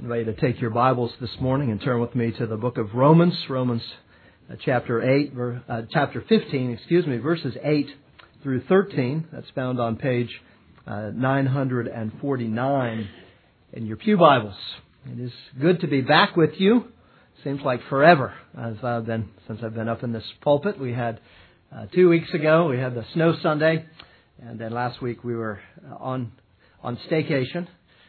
invite you to take your Bibles this morning and turn with me to the book of Romans, chapter 15, verses 8 through 13. That's found on page 949 in your pew Bibles. It is good to be back with you. Seems like forever since I've been up in this pulpit. We had 2 weeks ago, we had the Snow Sunday, and then last week we were on staycation.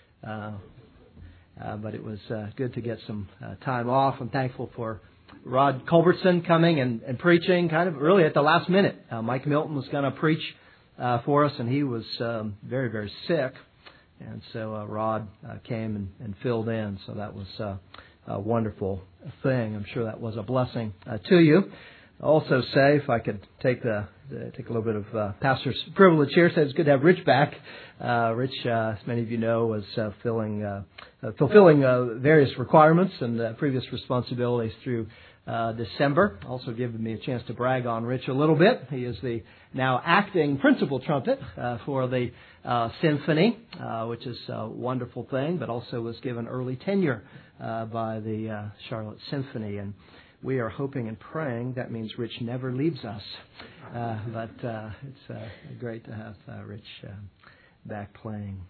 But it was good to get some time off. I'm thankful for Rod Culbertson coming and preaching kind of really at the last minute. Mike Milton was going to preach for us, and he was very, very sick. And so Rod came and filled in. So that was a wonderful thing. I'm sure that was a blessing to you. I'll also say, if I could take a little bit of pastor's privilege here, so it's good to have Rich back. Rich, as many of you know, was fulfilling various requirements and previous responsibilities through December. Also giving me a chance to brag on Rich a little bit. He is the now acting principal trumpet for the symphony, which is a wonderful thing, but also was given early tenure by the Charlotte Symphony. And we are hoping and praying that means Rich never leaves us. But it's great to have Rich back playing.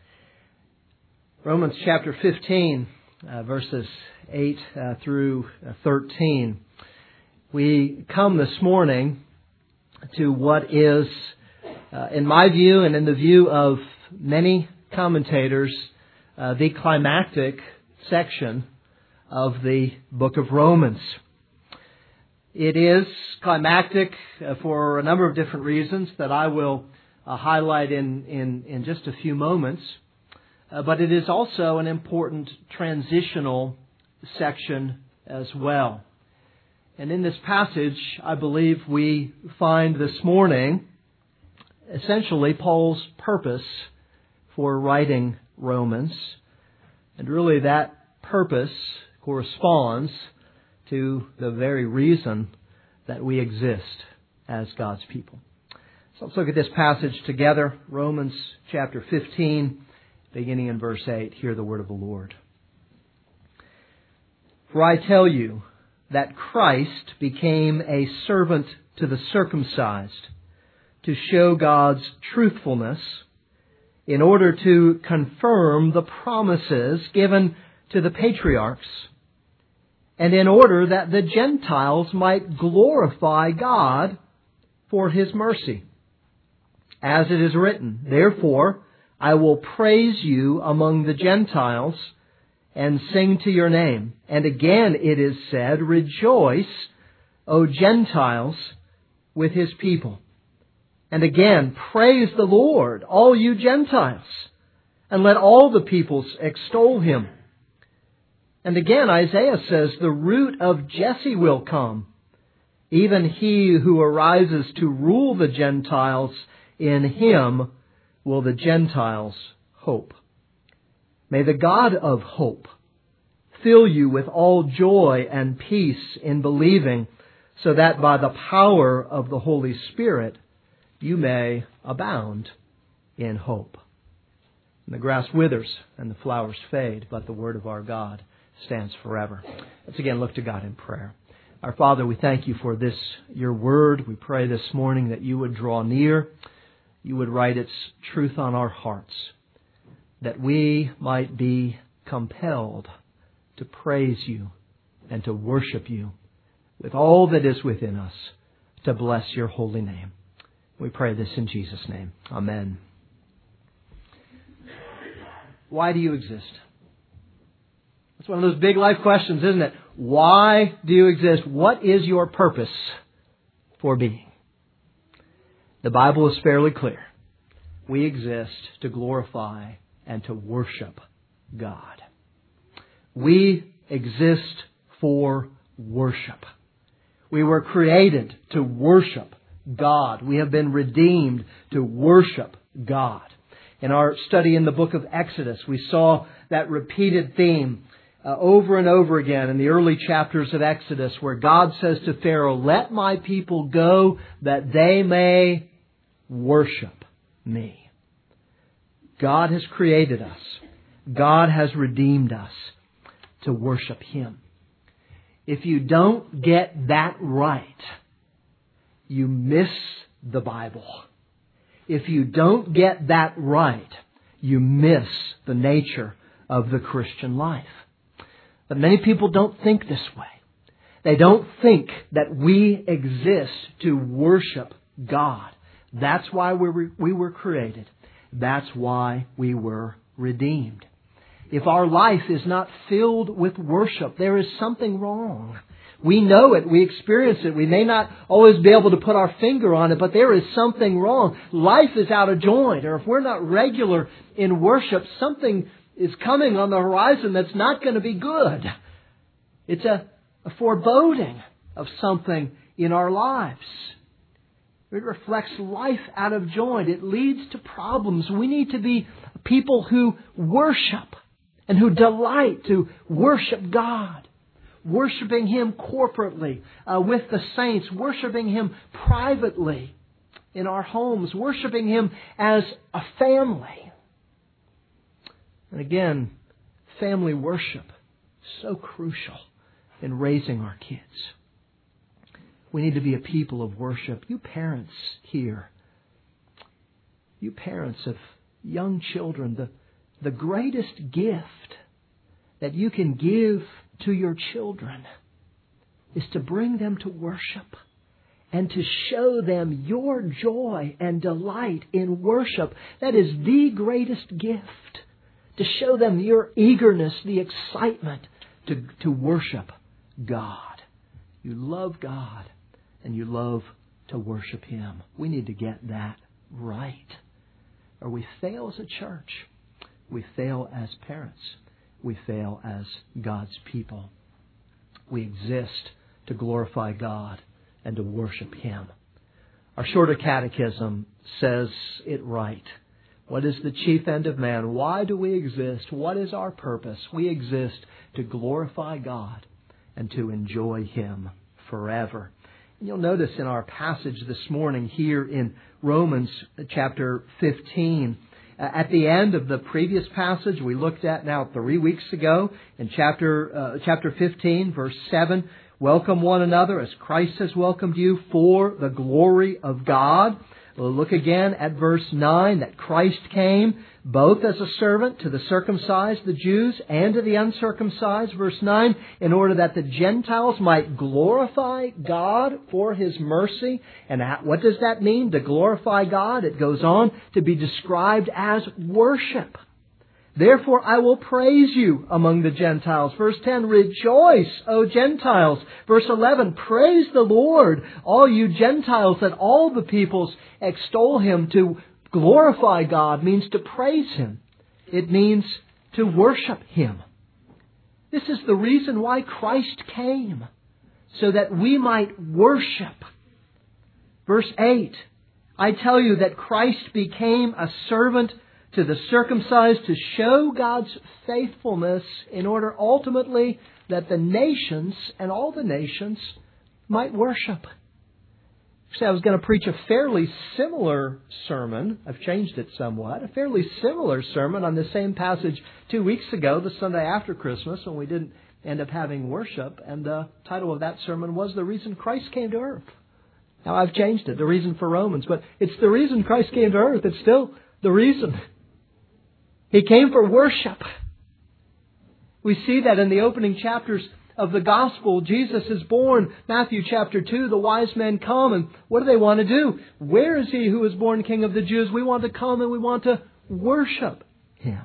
Romans chapter 15, verses 8 through 13. We come this morning to what is, in my view and in the view of many commentators, the climactic section of the book of Romans. It is climactic for a number of different reasons that I will highlight in just a few moments. But it is also an important transitional section as well. And in this passage, I believe we find this morning essentially Paul's purpose for writing Romans. And really that purpose corresponds to the very reason that we exist as God's people. So let's look at this passage together. Romans chapter 15, beginning in verse 8. Hear the word of the Lord. For I tell you that Christ became a servant to the circumcised to show God's truthfulness in order to confirm the promises given to the patriarchs, and in order that the Gentiles might glorify God for His mercy. As it is written, therefore I will praise you among the Gentiles and sing to your name. And again it is said, rejoice, O Gentiles, with His people. And again, praise the Lord, all you Gentiles, and let all the peoples extol Him. And again, Isaiah says, the root of Jesse will come, even he who arises to rule the Gentiles. In Him will the Gentiles hope. May the God of hope fill you with all joy and peace in believing, so that by the power of the Holy Spirit you may abound in hope. And the grass withers and the flowers fade, but the word of our God stands forever. Let's again look to God in prayer. Our Father, we thank you for this, your word. We pray this morning that you would draw near, you would write its truth on our hearts, that we might be compelled to praise you and to worship you with all that is within us, to bless your holy name. We pray this in Jesus' name. Amen. Why do you exist? It's one of those big life questions, isn't it? Why do you exist? What is your purpose for being? The Bible is fairly clear. We exist to glorify and to worship God. We exist for worship. We were created to worship God. We have been redeemed to worship God. In our study in the book of Exodus, we saw that repeated theme over and over again in the early chapters of Exodus, where God says to Pharaoh, let my people go that they may worship me. God has created us. God has redeemed us. to worship Him. If you don't get that right, you miss the Bible. If you don't get that right, you miss the nature of the Christian life. But many people don't think this way. They don't think that we exist to worship God. That's why we were created. That's why we were redeemed. If our life is not filled with worship, there is something wrong. We know it. We experience it. We may not always be able to put our finger on it, but there is something wrong. Life is out of joint. Or if we're not regular in worship, something is coming on the horizon that's not going to be good. It's a foreboding of something in our lives. It reflects life out of joint. It leads to problems. We need to be people who worship and who delight to worship God. Worshiping Him corporately with the saints. Worshiping Him privately in our homes. Worshiping Him as a family. And again, family worship, so crucial in raising our kids. We need to be a people of worship. You parents here, you parents of young children, the greatest gift that you can give to your children is to bring them to worship and to show them your joy and delight in worship. That is the greatest gift. To show them your eagerness, the excitement to worship God. You love God and you love to worship Him. We need to get that right, or we fail as a church. We fail as parents. We fail as God's people. We exist to glorify God and to worship Him. Our shorter catechism says it right. What is the chief end of man? Why do we exist? What is our purpose? We exist to glorify God and to enjoy Him forever. And you'll notice in our passage this morning here in Romans chapter 15, at the end of the previous passage we looked at now 3 weeks ago, in chapter 15, verse 7, welcome one another as Christ has welcomed you for the glory of God. We'll look again at verse 9, that Christ came both as a servant to the circumcised, the Jews, and to the uncircumcised, verse 9, in order that the Gentiles might glorify God for His mercy. And what does that mean, to glorify God? It goes on to be described as worship. Therefore I will praise you among the Gentiles. Verse 10, rejoice, O Gentiles. Verse 11, praise the Lord, all you Gentiles, that all the peoples extol Him. To glorify God means to praise Him. It means to worship Him. This is the reason why Christ came, so that we might worship. Verse 8, I tell you that Christ became a servant to the circumcised to show God's faithfulness in order ultimately that the nations and all the nations might worship. I was going to preach a fairly similar sermon. I've changed it somewhat. A fairly similar sermon on the same passage 2 weeks ago, the Sunday after Christmas, when we didn't end up having worship. And the title of that sermon was The Reason Christ Came to Earth. Now I've changed it, The Reason for Romans. But it's the reason Christ came to earth. It's still the reason. He came for worship. We see that in the opening chapters of the Gospel. Jesus is born. Matthew chapter 2, the wise men come, and what do they want to do? Where is He who was born King of the Jews? We want to come and we want to worship Him.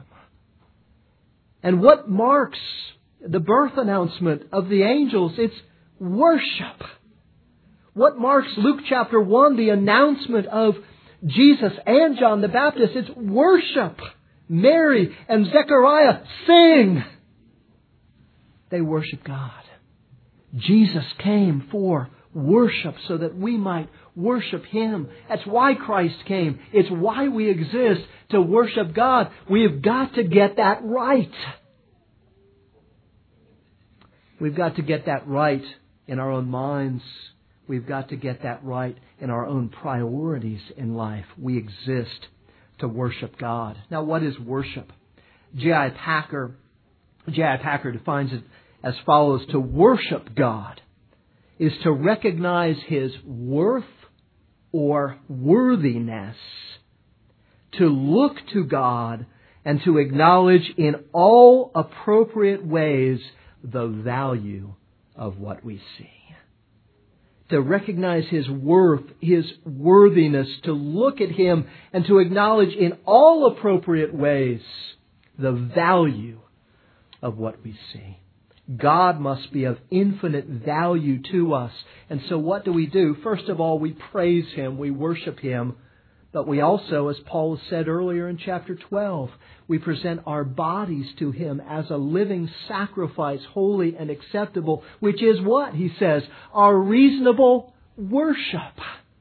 And what marks the birth announcement of the angels? It's worship. What marks Luke chapter 1, the announcement of Jesus and John the Baptist? It's worship. Mary and Zechariah sing. They worship God. Jesus came for worship so that we might worship Him. That's why Christ came. It's why we exist, to worship God. We have got to get that right. We've got to get that right in our own minds. We've got to get that right in our own priorities in life. We exist to worship God. Now, what is worship? J.I. Packer J.I. Packer defines it as follows: to worship God is to recognize His worth or worthiness, to look to God and to acknowledge in all appropriate ways the value of what we see. To recognize His worth, His worthiness, to look at Him and to acknowledge in all appropriate ways the value of what we see. God must be of infinite value to us. And so what do? First of all, we praise Him, we worship Him, but we also, as Paul said earlier in chapter 12, we present our bodies to Him as a living sacrifice, holy and acceptable, which is what? He says, our reasonable worship.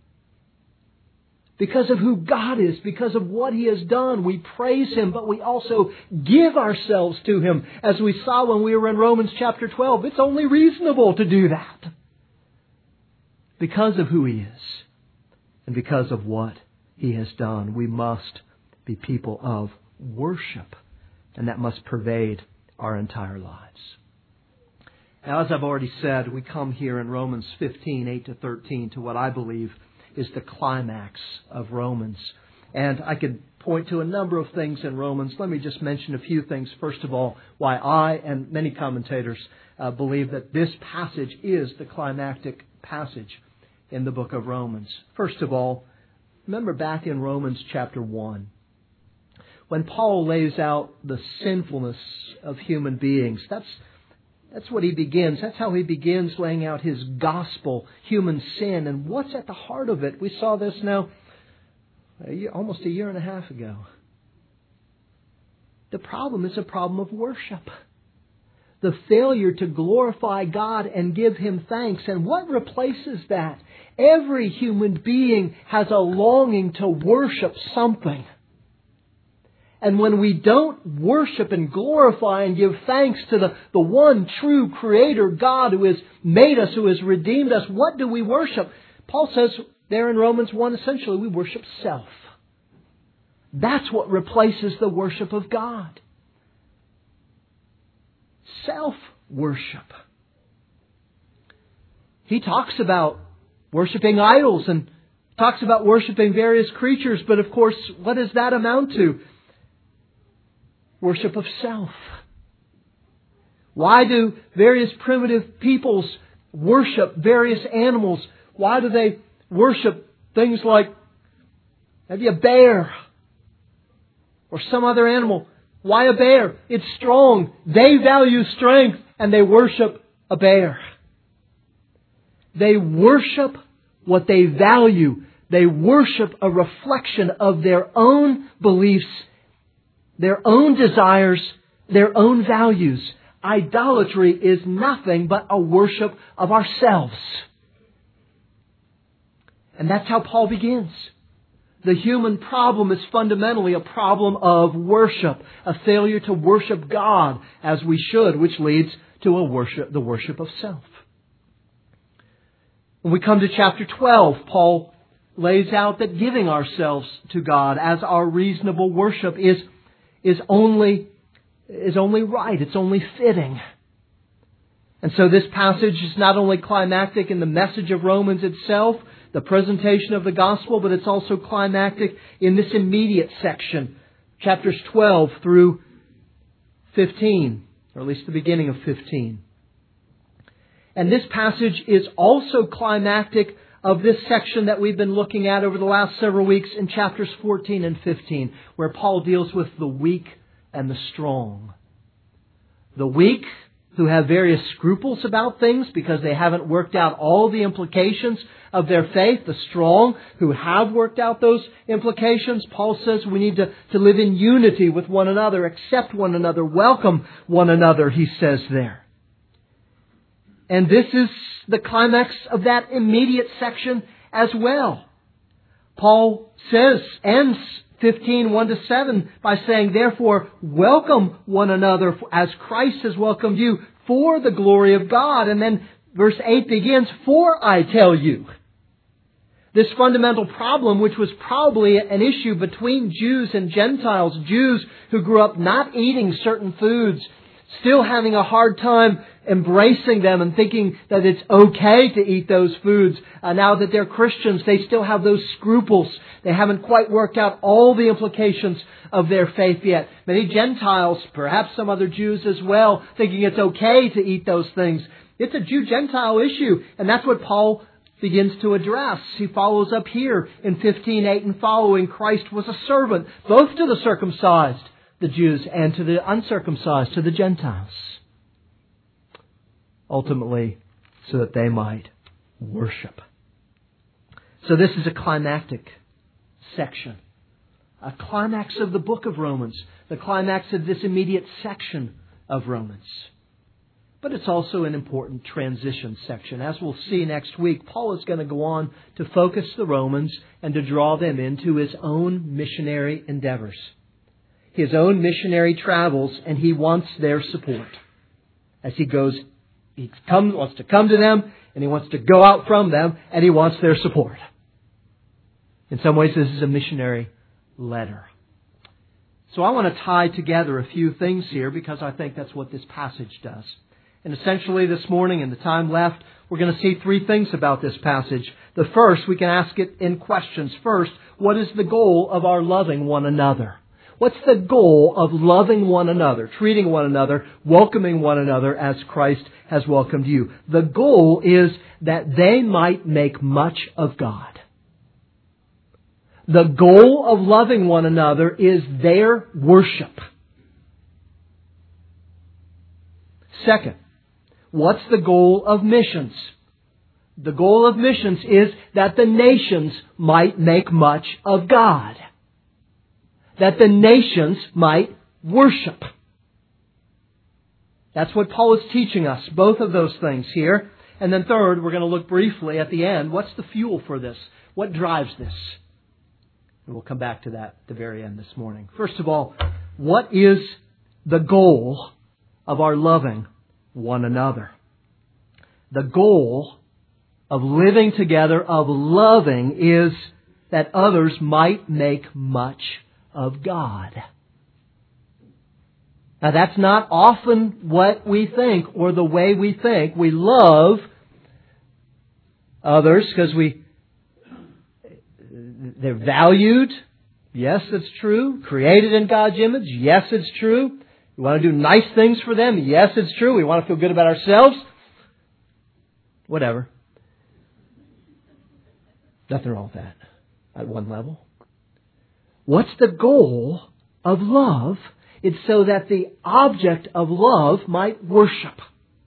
Because of who God is, because of what He has done, we praise Him, but we also give ourselves to Him. As we saw when we were in Romans chapter 12, it's only reasonable to do that. Because of who He is and because of what He has done, we must be people of worship, and that must pervade our entire lives. Now, as I've already said, we come here in Romans 15, 8-13 to what I believe is the climax of Romans. And I could point to a number of things in Romans. Let me just mention a few things. First of all, why I and many commentators believe that this passage is the climactic passage in the book of Romans. First of all, remember back in Romans chapter 1, when Paul lays out the sinfulness of human beings. That's what he begins. That's how he begins laying out his gospel, human sin. And what's at the heart of it? We saw this now almost a year and a half ago. The problem is a problem of worship. The failure to glorify God and give Him thanks. And what replaces that? Every human being has a longing to worship something. And when we don't worship and glorify and give thanks to the one true Creator God who has made us, who has redeemed us, what do we worship? Paul says there in Romans 1, essentially we worship self. That's what replaces the worship of God. Self-worship. He talks about worshiping idols and talks about worshiping various creatures, but of course, what does that amount to? Worship of self. Why do various primitive peoples worship various animals? Why do they worship things like maybe a bear or some other animal? Why a bear? It's strong. They value strength and they worship a bear. They worship what they value. They worship a reflection of their own beliefs, their own desires, their own values. Idolatry is nothing but a worship of ourselves. And that's how Paul begins. The human problem is fundamentally a problem of worship, a failure to worship God as we should, which leads to the worship of self. When we come to chapter 12, Paul lays out that giving ourselves to God as our reasonable worship is only right. It's only fitting. And so this passage is not only climactic in the message of Romans itself, the presentation of the gospel, but it's also climactic in this immediate section, chapters 12 through 15, or at least the beginning of 15. And this passage is also climactic of this section that we've been looking at over the last several weeks in chapters 14 and 15, where Paul deals with the weak and the strong. The weak, who have various scruples about things because they haven't worked out all the implications of their faith. The strong, who have worked out those implications. Paul says we need to live in unity with one another, accept one another, welcome one another, he says there. And this is the climax of that immediate section as well. Paul ends 15, 1-7 by saying, therefore, welcome one another as Christ has welcomed you for the glory of God. And then verse 8 begins, for I tell you. This fundamental problem, which was probably an issue between Jews and Gentiles, Jews who grew up not eating certain foods, still having a hard time embracing them and thinking that it's okay to eat those foods. Now that they're Christians, they still have those scruples. They haven't quite worked out all the implications of their faith yet. Many Gentiles, perhaps some other Jews as well, thinking it's okay to eat those things. It's a Jew-Gentile issue, and that's what Paul begins to address. He follows up here in 15:8 and following. Christ was a servant both to the circumcised, the Jews, and to the uncircumcised, to the Gentiles. Ultimately, so that they might worship. So this is a climactic section. A climax of the book of Romans. The climax of this immediate section of Romans. But it's also an important transition section. As we'll see next week, Paul is going to go on to focus the Romans and to draw them into his own missionary endeavors. His own missionary travels, and he wants their support. As he goes, wants to come to them, and he wants to go out from them, and he wants their support. In some ways, this is a missionary letter. So I want to tie together a few things here because I think that's what this passage does. And essentially this morning, in the time left, we're going to see three things about this passage. The first, we can ask it in questions. First, what is the goal of our loving one another? What's the goal of loving one another, treating one another, welcoming one another as Christ has welcomed you? The goal is that they might make much of God. The goal of loving one another is their worship. Second, what's the goal of missions? The goal of missions is that the nations might make much of God. That the nations might worship. That's what Paul is teaching us, both of those things here. And then third, we're going to look briefly at the end. What's the fuel for this? What drives this? And we'll come back to that at the very end this morning. First of all, what is the goal of our loving one another? The goal of living together, of loving, is that others might make much of God. Now that's not often what we think or the way we think. We love others because they're valued. Yes, it's true. Created in God's image. Yes, it's true. We want to do nice things for them. Yes, it's true. We want to feel good about ourselves. Whatever. Nothing wrong with that at one level. What's the goal of love? It's so that the object of love might worship,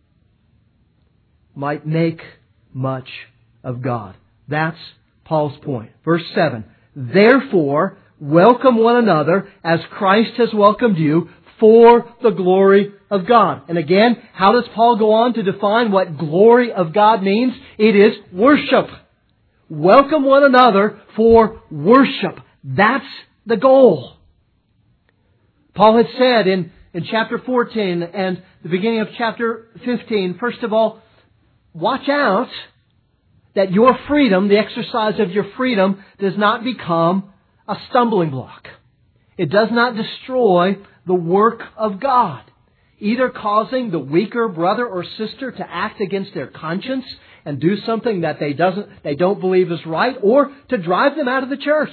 might make much of God. That's Paul's point. Verse 7. Therefore, welcome one another as Christ has welcomed you for the glory of God. And again, how does Paul go on to define what glory of God means? It is worship. Welcome one another for worship. That's the goal. Paul had said in chapter 14 and the beginning of chapter 15, first of all, watch out that your freedom, the exercise of your freedom, does not become a stumbling block. It does not destroy the work of God, either causing the weaker brother or sister to act against their conscience and do something that they don't believe is right, or to drive them out of the church.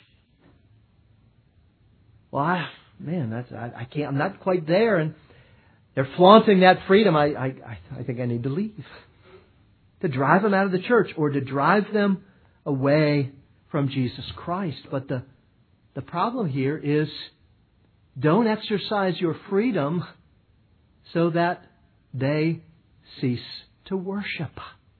Well, I can't. I'm not quite there, and they're flaunting that freedom. I think I need to leave. To drive them out of the church, or to drive them away from Jesus Christ. But the problem here is, don't exercise your freedom so that they cease to worship.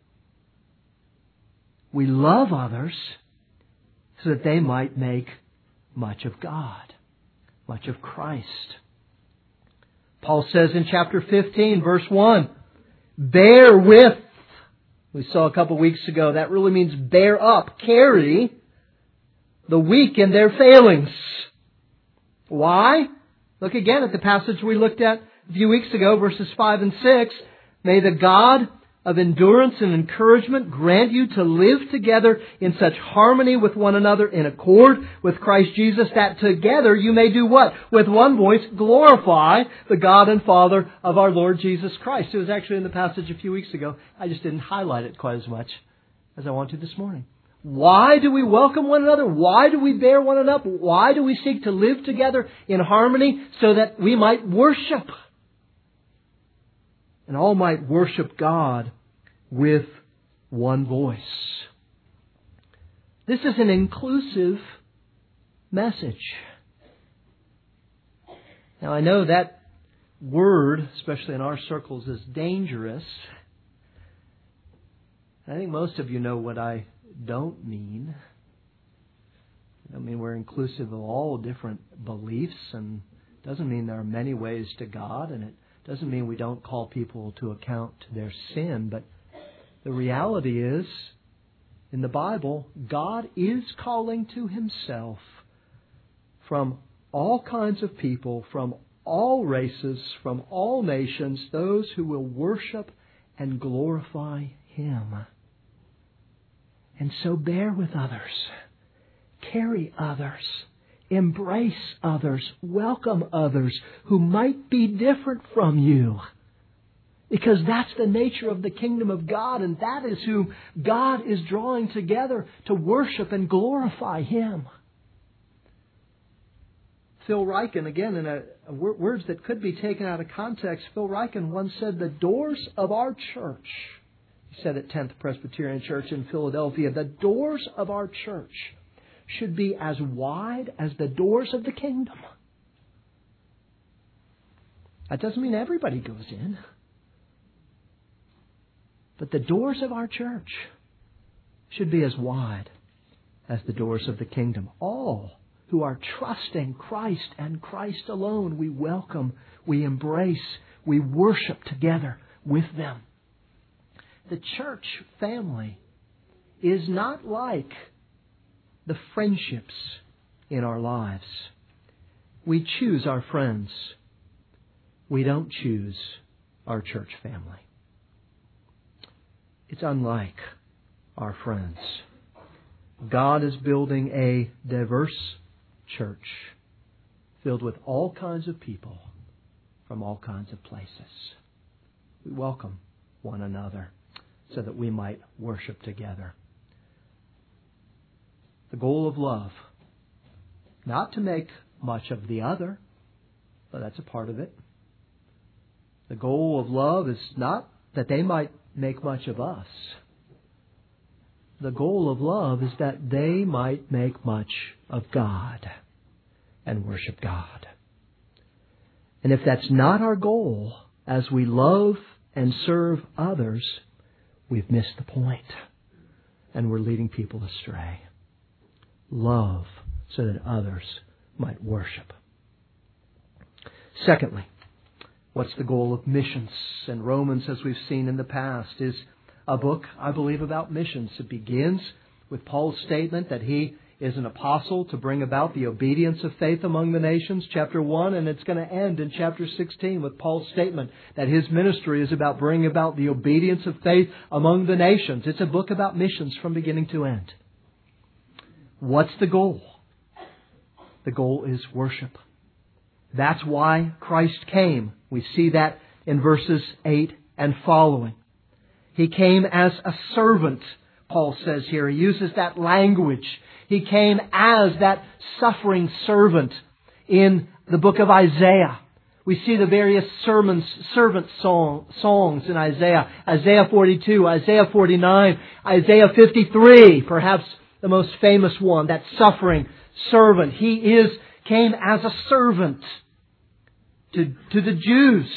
We love others so that they might make much of God, much of Christ. Paul says in chapter 15, verse 1, bear with. We saw a couple weeks ago, that really means bear up, carry the weak in their failings. Why? Look again at the passage we looked at a few weeks ago, verses 5 and 6. May the God of endurance and encouragement grant you to live together in such harmony with one another in accord with Christ Jesus, that together you may do what? With one voice glorify the God and Father of our Lord Jesus Christ. It was actually in the passage a few weeks ago. I just didn't highlight it quite as much as I want to this morning. Why do we welcome one another? Why do we bear one another up? Why do we seek to live together in harmony? So that we might worship. And all might worship God with one voice. This is an inclusive message. Now I know that word, especially in our circles, is dangerous. I think most of you know what I don't mean. I mean we're inclusive of all different beliefs, and it doesn't mean there are many ways to God, and it doesn't mean we don't call people to account to their sin, but the reality is, in the Bible, God is calling to Himself from all kinds of people, from all races, from all nations, those who will worship and glorify Him. And so bear with others, carry others, embrace others, welcome others who might be different from you. Because that's the nature of the kingdom of God, and that is who God is drawing together to worship and glorify Him. Phil Ryken, again, in words that could be taken out of context, Phil Ryken once said, the doors of our church, he said at 10th Presbyterian Church in Philadelphia, the doors of our church should be as wide as the doors of the kingdom. That doesn't mean everybody goes in. But the doors of our church should be as wide as the doors of the kingdom. All who are trusting Christ and Christ alone, we welcome, we embrace, we worship together with them. The church family is not like the friendships in our lives. We choose our friends. We don't choose our church family. It's unlike our friends. God is building a diverse church filled with all kinds of people from all kinds of places. We welcome one another so that we might worship together. The goal of love, not to make much of the other, but that's a part of it. The goal of love is not that they might make much of us. The goal of love is that they might make much of God and worship God. And if that's not our goal, as we love and serve others, we've missed the point and we're leading people astray. Love so that others might worship. Secondly, what's the goal of missions? And Romans, as we've seen in the past, is a book, I believe, about missions. It begins with Paul's statement that he is an apostle to bring about the obedience of faith among the nations, chapter 1, and it's going to end in chapter 16 with Paul's statement that his ministry is about bringing about the obedience of faith among the nations. It's a book about missions from beginning to end. What's the goal? The goal is worship. That's why Christ came. We see that in verses 8 and following. He came as a servant, Paul says here. He uses that language. He came as that suffering servant in the book of Isaiah. We see the various servant songs in Isaiah. Isaiah 42, Isaiah 49, Isaiah 53, perhaps the most famous one, that suffering servant. He came as a servant to the Jews.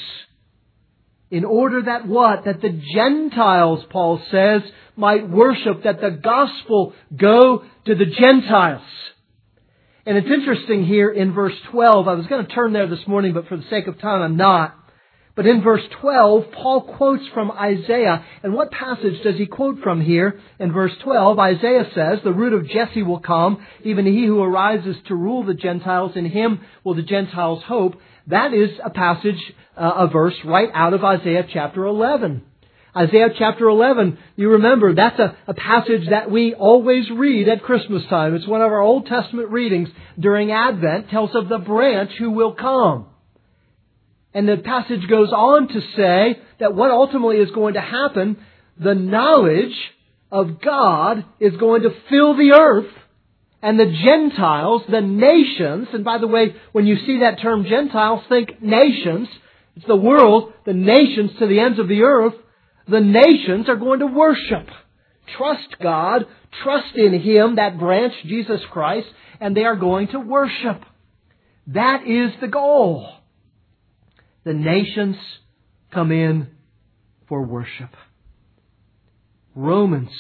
In order that what? That the Gentiles, Paul says, might worship, that the gospel go to the Gentiles. And it's interesting here in verse 12. I was going to turn there this morning, but for the sake of time, I'm not. But in verse 12, Paul quotes from Isaiah. And what passage does he quote from here? In verse 12, Isaiah says, "The root of Jesse will come, even he who arises to rule the Gentiles. In him will the Gentiles hope." That is a passage, a verse right out of Isaiah chapter 11. Isaiah chapter 11, you remember, that's a passage that we always read at Christmas time. It's one of our Old Testament readings during Advent, tells of the branch who will come. And the passage goes on to say that what ultimately is going to happen, the knowledge of God is going to fill the earth, and the Gentiles, the nations, and by the way, when you see that term Gentiles, think nations. It's the world, the nations to the ends of the earth. The nations are going to worship. Trust God, trust in Him, that branch, Jesus Christ, and they are going to worship. That is the goal. The nations come in for worship. Romans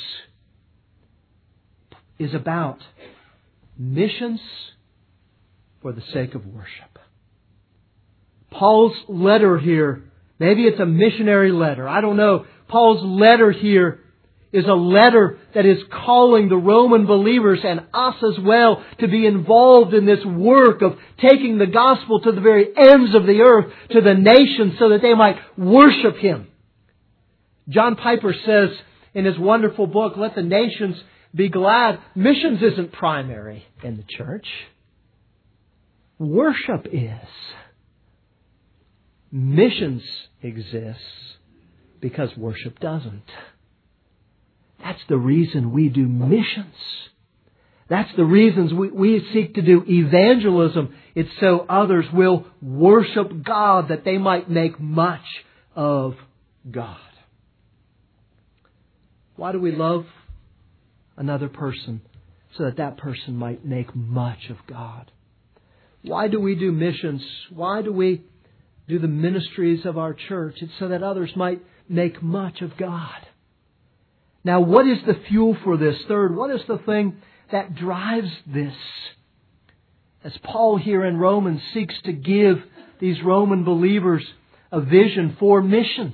is about missions for the sake of worship. Paul's letter here, maybe it's a missionary letter, I don't know. Paul's letter here is a letter that is calling the Roman believers and us as well to be involved in this work of taking the gospel to the very ends of the earth, to the nations, so that they might worship Him. John Piper says in his wonderful book, Let the Nations Be Glad, missions isn't primary in the church. Worship is. Missions exists because worship doesn't. That's the reason we do missions. That's the reasons we seek to do evangelism. It's so others will worship God, that they might make much of God. Why do we love another person? So that that person might make much of God. Why do we do missions? Why do we do the ministries of our church? It's so that others might make much of God. Now, what is the fuel for this? Third, what is the thing that drives this? As Paul here in Romans seeks to give these Roman believers a vision for missions.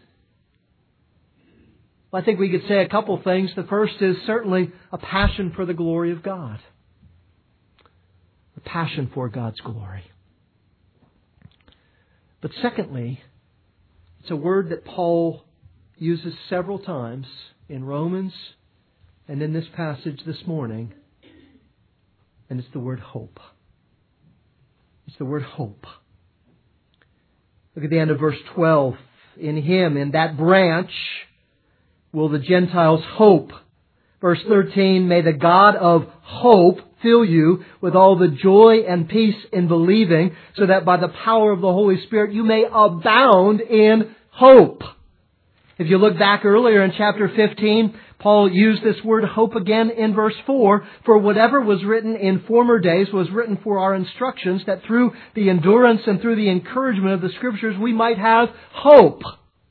Well, I think we could say a couple things. The first is certainly a passion for the glory of God. A passion for God's glory. But secondly, it's a word that Paul uses several times in Romans and in this passage this morning. And it's the word hope. It's the word hope. Look at the end of verse 12. In Him, in that branch, will the Gentiles hope. Verse 13, may the God of hope fill you with all the joy and peace in believing, so that by the power of the Holy Spirit you may abound in hope. If you look back earlier in chapter 15, Paul used this word hope again in verse 4. For whatever was written in former days was written for our instructions, that through the endurance and through the encouragement of the Scriptures we might have hope.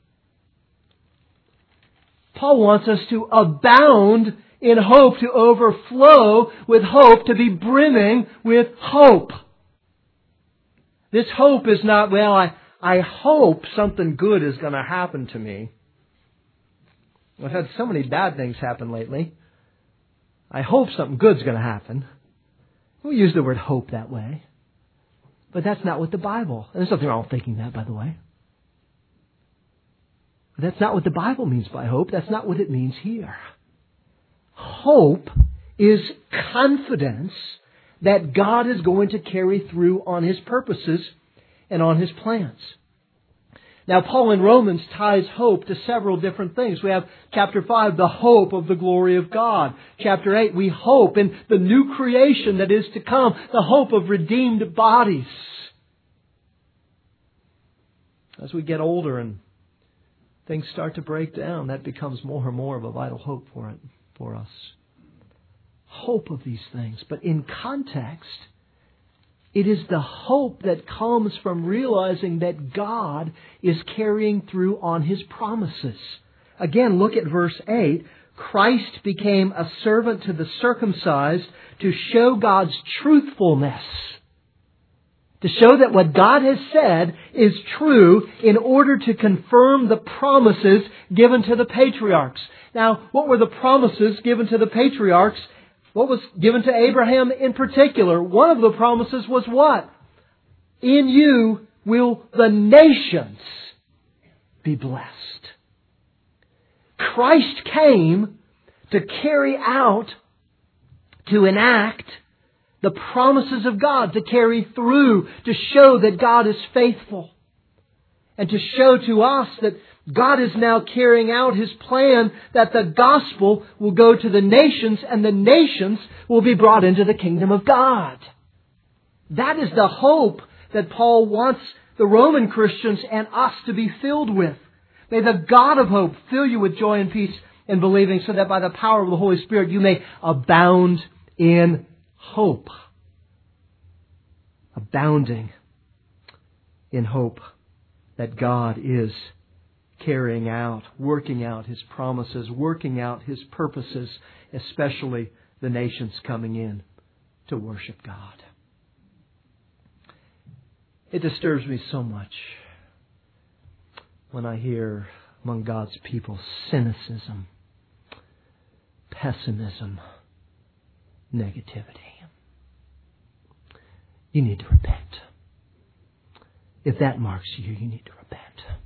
Paul wants us to abound in hope, to overflow with hope, to be brimming with hope. This hope is not, well, I hope something good is going to happen to me. I've had so many bad things happen lately. I hope something good's going to happen. We use the word hope that way. But that's not what the Bible... And there's nothing wrong with thinking that, by the way. But that's not what the Bible means by hope. That's not what it means here. Hope is confidence that God is going to carry through on His purposes and on His plans. Now, Paul in Romans ties hope to several different things. We have chapter 5, the hope of the glory of God. Chapter 8, we hope in the new creation that is to come, the hope of redeemed bodies. As we get older and things start to break down, that becomes more and more of a vital hope for us. Hope of these things. But in context, it is the hope that comes from realizing that God is carrying through on His promises. Again, look at verse 8. Christ became a servant to the circumcised to show God's truthfulness. To show that what God has said is true in order to confirm the promises given to the patriarchs. Now, what were the promises given to the patriarchs? What was given to Abraham in particular? One of the promises was what? In you will the nations be blessed. Christ came to carry out, to enact the promises of God, to carry through, to show that God is faithful, and to show to us that God is now carrying out His plan that the gospel will go to the nations and the nations will be brought into the kingdom of God. That is the hope that Paul wants the Roman Christians and us to be filled with. May the God of hope fill you with joy and peace in believing, so that by the power of the Holy Spirit you may abound in hope. Abounding in hope that God is carrying out, working out His promises, working out His purposes, especially the nations coming in to worship God. It disturbs me so much when I hear among God's people cynicism, pessimism, negativity. You need to repent. If that marks you, you need to repent.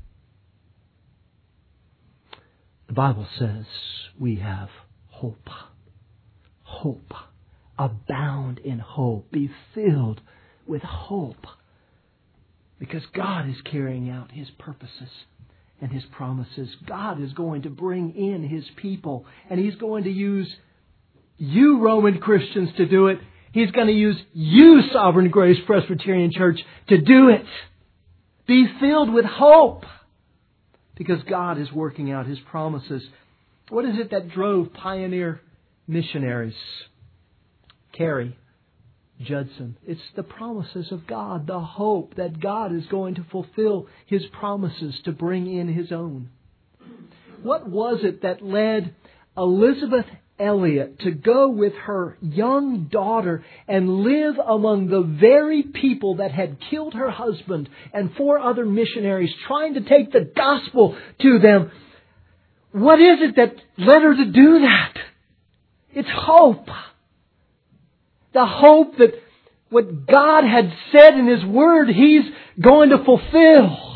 The Bible says we have hope. Hope. Abound in hope. Be filled with hope. Because God is carrying out His purposes and His promises. God is going to bring in His people. And He's going to use you, Roman Christians, to do it. He's going to use you, Sovereign Grace Presbyterian Church, to do it. Be filled with hope. Because God is working out His promises. What is it that drove pioneer missionaries? Carey, Judson. It's the promises of God. The hope that God is going to fulfill His promises to bring in His own. What was it that led Elizabeth Elliot to go with her young daughter and live among the very people that had killed her husband and 4 other missionaries, trying to take the gospel to them? What is it that led her to do that? It's hope. The hope that what God had said in His Word, He's going to fulfill.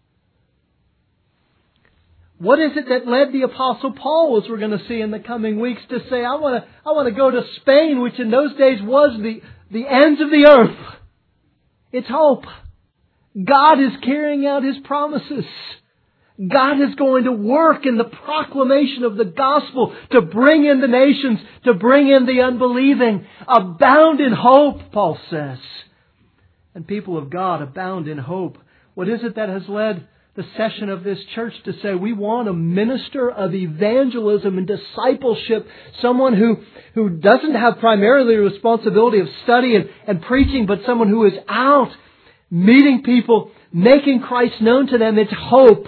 What is it that led the Apostle Paul, as we're going to see in the coming weeks, to say, I want to go to Spain, which in those days was the ends of the earth? It's hope. God is carrying out His promises. God is going to work in the proclamation of the gospel to bring in the nations, to bring in the unbelieving. Abound in hope, Paul says. And people of God, abound in hope. What is it that has led the session of this church to say we want a minister of evangelism and discipleship, someone who doesn't have primarily the responsibility of study and preaching, but someone who is out meeting people, making Christ known to them? It's hope.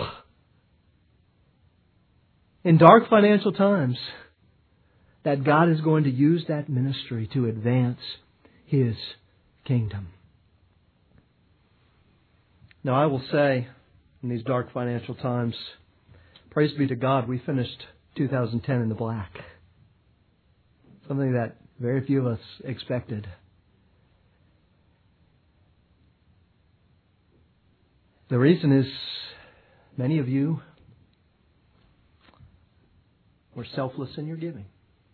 In dark financial times, that God is going to use that ministry to advance His kingdom. Now, I will say, in these dark financial times, praise be to God, we finished 2010 in the black. Something that very few of us expected. The reason is many of you were selfless in your giving.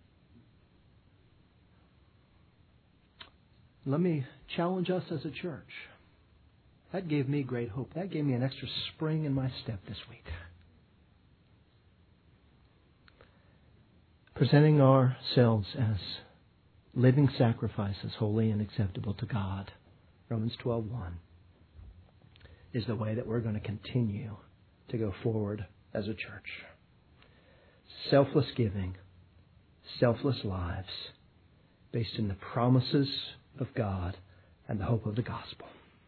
Let me challenge us as a church. That gave me great hope. That gave me an extra spring in my step this week. Presenting ourselves as living sacrifices, holy and acceptable to God, Romans 12:1, is the way that we're going to continue to go forward as a church. Selfless giving, selfless lives, based in the promises of God and the hope of the gospel.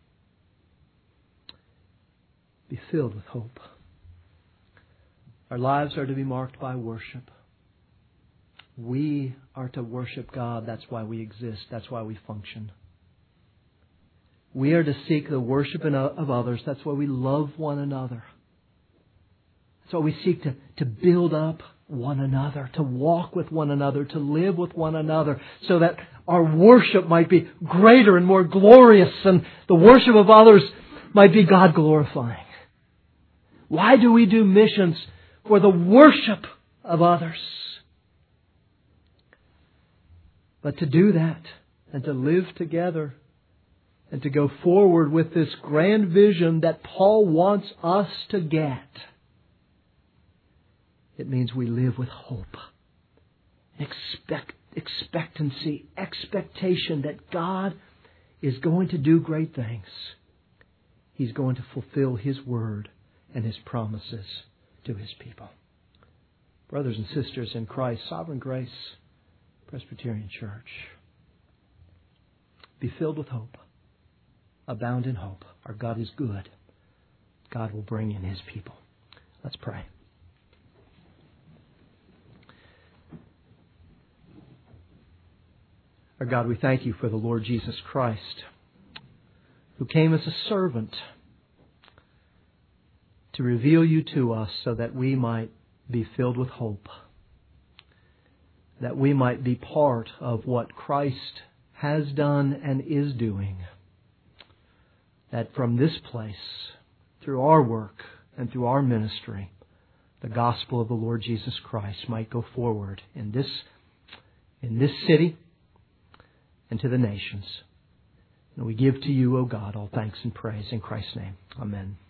Be filled with hope. Our lives are to be marked by worship. We are to worship God. That's why we exist. That's why we function. We are to seek the worship of others. That's why we love one another. That's why we seek to build up one another, to walk with one another, to live with one another, so that our worship might be greater and more glorious, and the worship of others might be God glorifying. Why do we do missions? For the worship of others. But to do that and to live together and to go forward with this grand vision that Paul wants us to get, it means we live with hope, expectancy, expectation that God is going to do great things. He's going to fulfill His word and His promises to His people. Brothers and sisters in Christ, Sovereign Grace Presbyterian Church, be filled with hope. Abound in hope. Our God is good. God will bring in His people. Let's pray. Our God, we thank You for the Lord Jesus Christ, who came as a servant to reveal You to us so that we might be filled with hope, that we might be part of what Christ has done and is doing, that from this place, through our work and through our ministry, the gospel of the Lord Jesus Christ might go forward in this city and to the nations. And we give to You, O God, all thanks and praise in Christ's name. Amen.